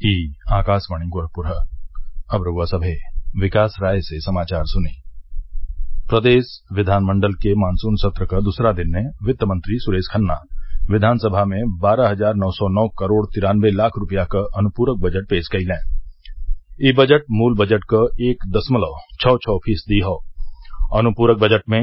ई आकाशवाणी गोरखपुर अब रउआ सभे विकास राय से समाचार सुनी। प्रदेश विधानमंडल के मानसून सत्र क दूसरा दिन ने वित्त मंत्री सुरेश खन्ना विधानसभा में 12,909 करोड़ 93 लाख रुपया क अनुपूरक बजट पेश कइलें। इ बजट मूल बजट क 1.66% हौ। अनुपूरक बजट में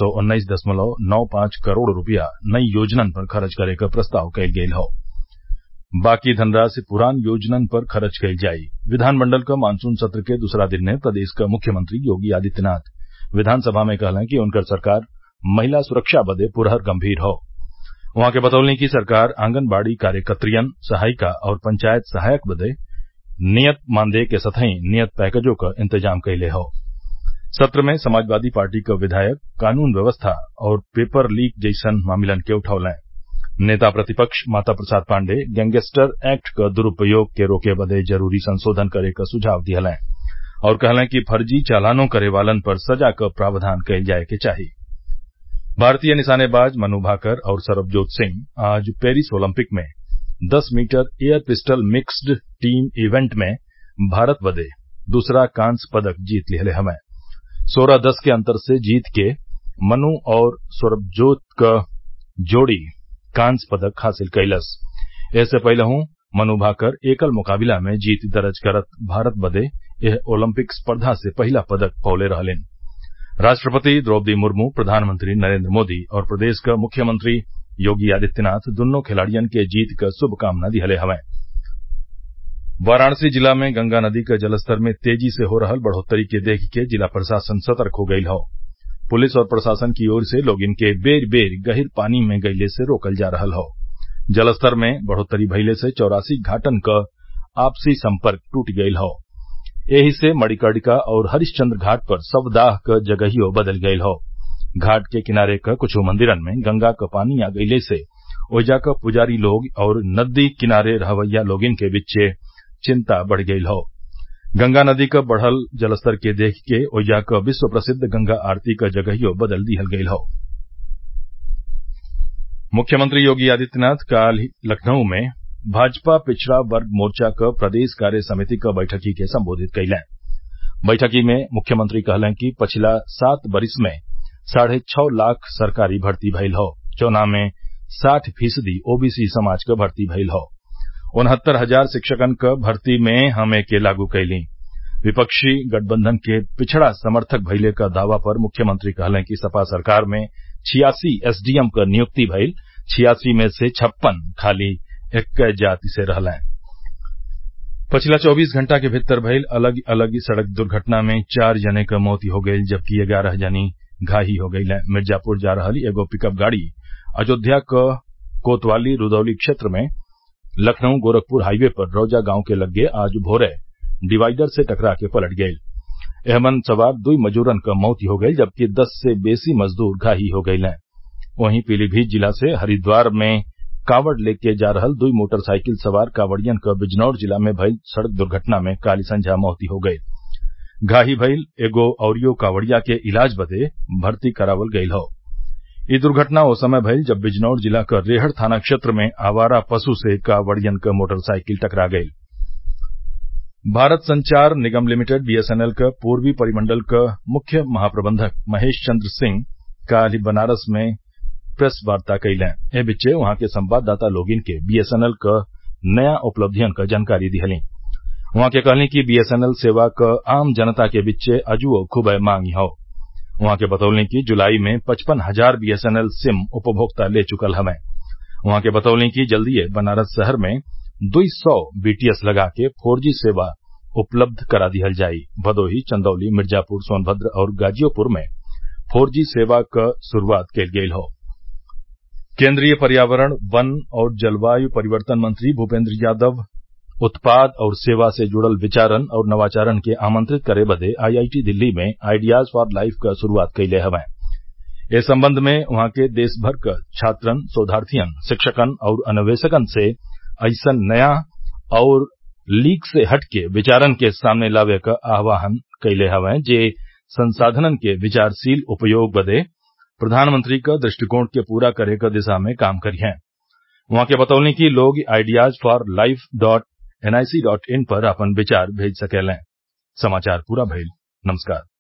319.95 करोड़ रुपया नई योजनन पर खर्च करे क प्रस्ताव कइल गइल हौ। बाकी धनराशि पुरान योजनन पर खर्च कइल जाई। विधानमंडल क मानसून सत्र के दूसरा दिन ने प्रदेश क मुख्यमंत्री योगी आदित्यनाथ विधानसभा में कहलें कि उनकर सरकार महिला सुरक्षा बदे पुरहर गंभीर हौ। उहाँ के बतौनी कि सरकार आंगनबाड़ी कार्यकत्रियन, सहायिका और पंचायत सहायक बदे नियत मानदेय के संतही नियत पैकेजों क इंतजाम कइले हौ। सत्र में समाजवादी पार्टी क विधायक कानून व्यवस्था और पेपर लीक जइसन मामलन के उठौलें। नेता प्रतिपक्ष माता प्रसाद पांडेय गैंगस्टर एक्ट क दुरूपयोग के रोके बदे जरूरी संशोधन करे क सुझाव दिहलें और कहलें कि फर्जी चालानो करे वालन पर सजा क प्रावधान कइल जाये के चाही। भारतीय निशानेबाज मनु भाकर और सरबजोत सिंह आज पेरिस ओलंपिक में 10 metre air pistol mixed team event में भारत बदे दूसरा कांस्य पदक जीत लिहले हवें। 16-10 के अंतर से जीत के मनु और सरबजोत क जोड़ी कांस्य पदक हासिल कइलस। एसे पहलहू मनु भाकर एकल मुकाबिला में जीत दर्ज करत भारत बदे एह ओलंपिक स्पर्धा से पहिला पदक पौले रहलिन। राष्ट्रपति द्रौपदी मुर्मू, प्रधानमंत्री नरेंद्र मोदी और प्रदेश क मुख्यमंत्री योगी आदित्यनाथ दुन्नो खिलाड़ियन के जीत क शुभकामना दिहले हवें। वाराणसी जिला में गंगा नदी क जलस्तर में तेजी से हो रहल बढ़ोत्तरी के देख के जिला प्रशासन सतर्क हो गइल हौ। पुलिस और प्रशासन की ओर से लोगिन के बेर बेर गहिर पानी में गइले से रोकल जा रहल हौ। जलस्तर में बढ़ोत्तरी भइले से 84 घाटन क आपसी संपर्क टूट गइल हौ। एही से मणिकर्णिका और हरिश्चंद्र घाट पर शवदाह क जगहियो बदल गइल हौ। घाट के किनारे क कुछ मंदिरन में गंगा क पानी आ गइले से ओइजा क पुजारी लोग और नदी किनारे रहवैया लोगिन के बिच्चे चिंता बढ़ गइल हौ। गंगा नदी क बढ़ल जलस्तर के देख के ओइजा क विश्व प्रसिद्ध गंगा आरती क जगहियो बदल दिहल गइल हौ। मुख्यमंत्री योगी आदित्यनाथ काल लखनऊ में भाजपा पिछड़ा वर्ग मोर्चा क प्रदेश कार्य समिति क बैठकी के संबोधित कइलें। बैठकी में मुख्यमंत्री कहलें कि पिछला 7 बरिस में 6.5 लाख सरकारी भर्ती भइल हौ, जौना में 60% ओबीसी समाज क भर्ती भइल हौ। 69,000 शिक्षकन क भर्ती में हम एके लागू कइली। विपक्षी गठबंधन के पिछड़ा समर्थक भइले क दावा पर मुख्यमंत्री कहलें कि सपा सरकार में 86 एसडीएम क नियुक्ति भइल, 86 में से 56 खाली 21 जाति से रहलें। पिछला 24 घंटा के भीतर भइल अलग अलग सड़क दुर्घटना में 4 जने क मौत हो गइल, जबकि 11 जनी घायल हो गइलें। मिर्जापुर जा रहल एगो पिकअप गाड़ी अयोध्या क कोतवाली रुदौली क्षेत्र में लखनऊ गोरखपुर हाईवे पर रौजा गांव के लग्गे आज भोरे डिवाइडर से टकरा के पलट गइल। एहमन सवार 2 मजूरन क मौत हो गइल, जबकि 10 से बेसी मजदूर घायल हो गइलें। वहीं पीलीभीत जिला से हरिद्वार में कांवड़ लेके जा रहल 2 मोटरसाइकिल सवार कांवड़ियन क बिजनौर जिला में भइल सड़क दुर्घटना में काली संझा मौत हो गइल। घायल भइल एगो अउरियो कांवड़िया के इलाज बदे भर्ती करावल गइल हौ। इ दुर्घटना ओ समय भइल जब बिजनौर जिला क रेहड़ थाना क्षेत्र में आवारा पशु से कांवड़ियन क मोटरसाइकिल टकरा गइल। भारत संचार निगम लिमिटेड बीएसएनएल क पूर्वी परिमंडल क मुख्य महाप्रबंधक महेश चंद्र सिंह काल्हि बनारस में प्रेस वार्ता कइलें। ए बिच्चे वहां के संवाददाता लोगिन के बीएसएनएल क नया उपलब्धियन क जानकारी दिहलीं। वहां के कहलीं कि बीएसएनएल सेवा क आम जनता के बिच्चे अजुओ खूबे मांग हौ। वहां के बतौलीं कि जुलाई में 55,000 बीएसएनएल सिम उपभोक्ता ले चुकल हवें। वहां के बतौलीं कि जल्दीए बनारस शहर में 200 बीटीएस लगा के 4G सेवा उपलब्ध करा दिहल जाई। भदोही, चंदौली, मिर्जापुर, सोनभद्र और गाजियापुर में 4G सेवा क शुरूआत कइल गइल हौ। केंद्रीय पर्यावरण, वन और जलवायु परिवर्तन मंत्री भूपेन्द्र यादव उत्पाद और सेवा से जुड़ल विचारन और नवाचारन के आमंत्रित करे बदे आईआईटी दिल्ली में आइडियाज फॉर लाइफ क शुरूआत कइले हवें। ए संबंध में वहां के देश भर क छात्रन, शोधार्थियन, शिक्षकन और अन्वेषकन से अइसन नया और लीक से हटके विचारन के सामने लावे क आह्वान कइले हवें जे संसाधनन के विचारशील उपयोग बदे प्रधानमंत्री क दृष्टिकोण के पूरा करे क दिशा में काम करिहें। वहां के बतौलीं कि लोग आइडियाज फॉर लाइफ NIC.in पर आपन विचार भेज सकेलें। समाचार पूरा भइल। नमस्कार।